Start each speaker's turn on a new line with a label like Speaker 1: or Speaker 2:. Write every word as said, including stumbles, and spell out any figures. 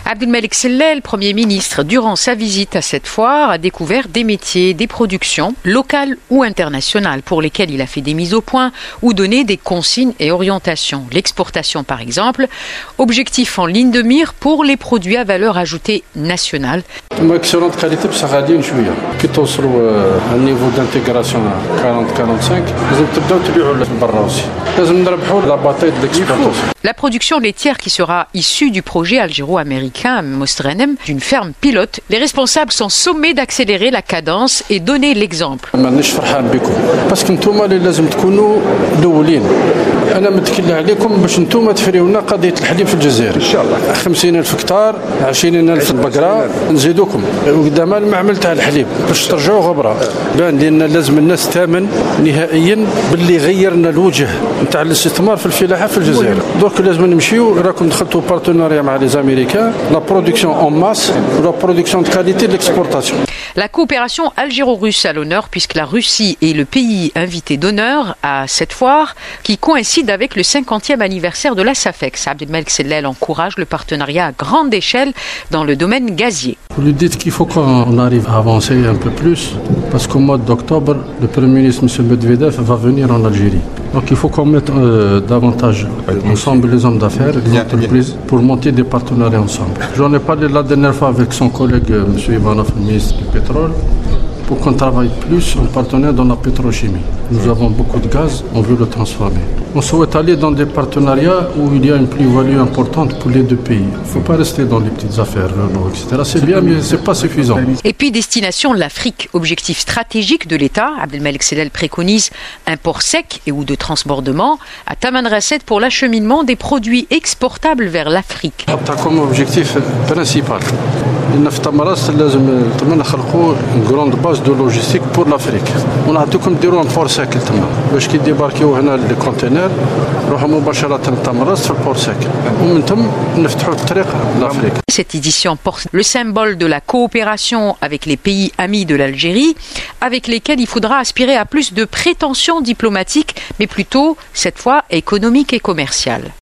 Speaker 1: Abdelmalek Sellel, Premier ministre, durant sa visite à cette foire, a découvert des métiers, des productions, locales ou internationales, pour lesquelles il a fait des mises au point ou donné des consignes et orientations. L'exportation, par exemple, objectif en ligne de mire pour les produits à valeur ajoutée nationale.
Speaker 2: Excellente qualité, ça غاليين شوية. كي توصلوا un niveau d'intégration à quarante à quarante-cinq, لازم تبداو تبيعوا لبرا aussi. لازم نربحوا la bataille de l'exportation.
Speaker 1: La production laitière qui sera issue du projet algéro-américain Mostrenem, d'une ferme pilote, les responsables sont sommés d'accélérer la cadence et donner l'exemple.
Speaker 2: مانيش فرحان بكم باسكو نتوما اللي لازم تكونوا الاولين. انا متكل عليكم باش نتوما تفريو لنا قضيه الحليب في الجزائر ان شاء الله. خمسين ألف هكتار، عشرين ألف بقره، نزيدوكم وقدام المعمل تاع الحليب باش ترجعوا غبره. بان لان لازم الناس تامن نهائيا باللي غيرنا الوجه نتاع الاستثمار في الفلاحه في الجزائر. درك لازم نمشيو. راكم دخلتوا بارتناريا مع لي امريكان لا برودكسيون اون ماس ولا برودكسيون دو كاليتي de l'exportation.
Speaker 1: La coopération algéro-russe à l'honneur puisque la Russie est le pays invité d'honneur à cette foire qui coïncide avec le cinquantième anniversaire de la SAFEX. Abdelmalek Sellel encourage le partenariat à grande échelle dans le domaine gazier.
Speaker 2: Vous lui dites qu'il faut qu'on arrive à avancer un peu plus parce qu'au mois d'octobre, le Premier ministre M. Medvedev va venir en Algérie. Donc il faut qu'on mette euh, davantage ensemble les hommes d'affaires et les entreprises pour monter des partenariats ensemble. J'en ai parlé la dernière fois avec son collègue M. Ivanov, le ministre du pétrole, pour qu'on travaille plus en partenariat dans la pétrochimie. Nous avons beaucoup de gaz, on veut le transformer. On souhaite aller dans des partenariats où il y a une plus-value importante pour les deux pays. Il ne faut pas rester dans les petites affaires, et cetera. C'est bien, mais ce n'est pas suffisant.
Speaker 1: Et puis, destination l'Afrique, objectif stratégique de l'État. Abdelmalek Sellel préconise un port sec et ou de transbordement à Tamanrasset pour l'acheminement des produits exportables vers l'Afrique.
Speaker 2: Comme objectif principal. لأن في تمرست لازم تما نخلقوا une base de logistique pour l'Afrique. ونعطيكم ديروا ان بور ساكل تما باش كي ديباركيو هنا لي كونتينر نروحوا مباشرة لتمرست في البور ساكل ومن ثم نفتحوا الطريق لأفريقيا.
Speaker 1: Cette édition porte le symbole de la coopération avec les pays amis de l'Algérie, avec lesquels il faudra aspirer à plus de prétentions diplomatiques, mais plutôt, cette fois, économiques et commerciales.